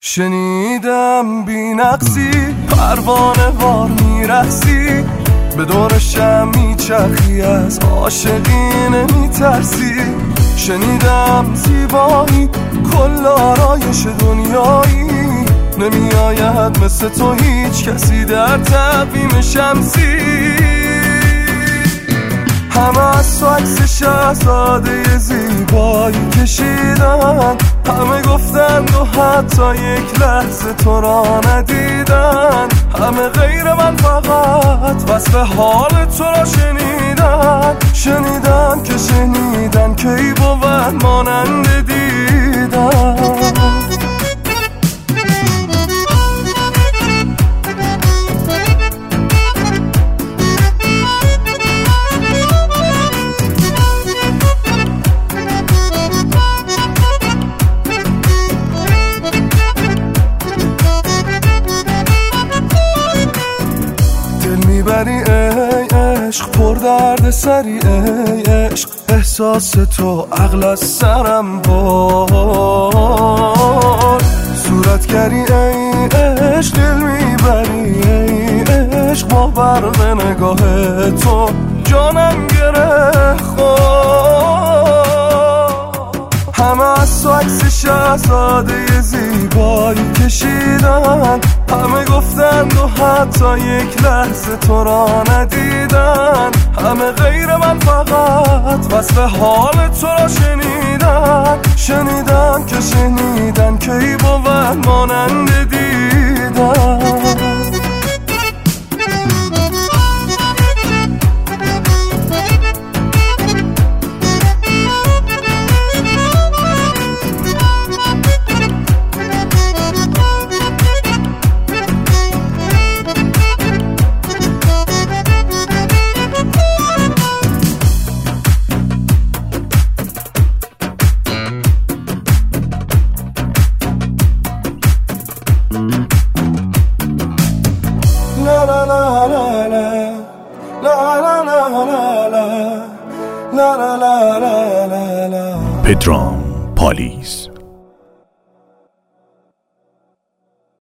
شنیدم بی نقصی پروانه وار میرقصی، به دور شم میچرخی، از عاشقی نمیترسی. شنیدم زیبایی کل آرایش دنیایی، نمیآید مثل تو هیچ کسی در تقویم شمسی. همه از تو عکس شهزاده زیبایی کشیدن، همه گفتند و حتی یک لحظه تو را ندیدن. همه غیر من فقط وصف حال تو را شنیدن. شنیدن که شنیدن که ای بود مانند دیدن. میبری ای عشق، پر درد سری ای عشق، احساس تو عقل از سرم بار. صورتگری ای عشق، دل میبری ای عشق، با برق نگاه تو جانم گره خورد. همه از تو عکس شهزاده زیبایی کشیدن، همه گفتند و حتی یک لحظه تو را ندیدن. همه غیر من فقط وصف حال تو را شنیدن. شنیدن که شنیدن که ای بود مانند دیدن. La la la la la la la la la la la la la la. پدرام پالیز